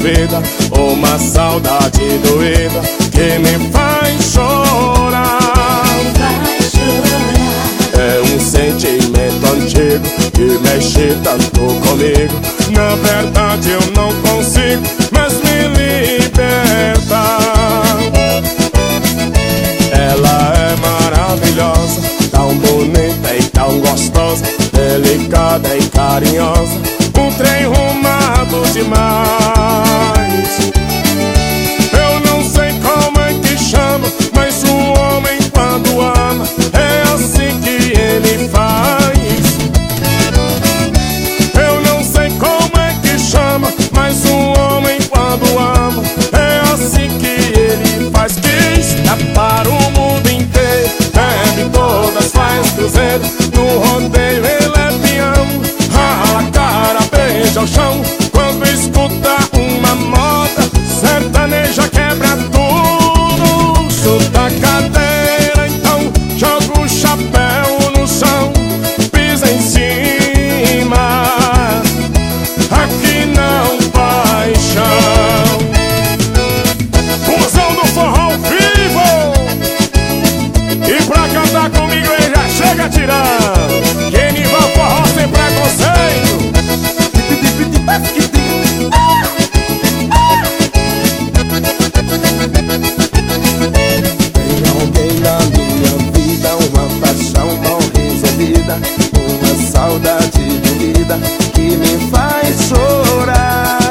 doida, uma saudade doida que me faz chorar. É um sentimento antigo que mexe tanto comigo. Na verdade eu não consigo mais me libertar. Ela é maravilhosa, tão bonita e tão gostosa, delicada e carinhosa, um trem rumado demais. Eu não sei como é que chama, mas um homem quando ama é assim que ele faz. Eu não sei como é que chama, mas um homem quando ama é assim que ele faz. Que está para o mundo inteiro, bebe todas, faz cruzeiro, no rodeio ele é peão, rala a cara, beija o chão. Quando escuta uma moda sertaneja quebra tudo, chuta a cadeira, então joga o chapéu no chão, pisa em cima, aqui não vai chão. Fusão do forró ao vivo, e pra cantar comigo ele já chega tirando. Genival Forró sem preconceito. Tem alguém na minha vida, uma paixão mal resolvida, uma saudade doida que me faz chorar.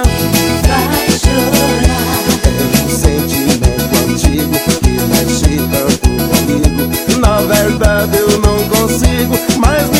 É um sentimento antigo que mexe tanto comigo. Na verdade eu não consigo mais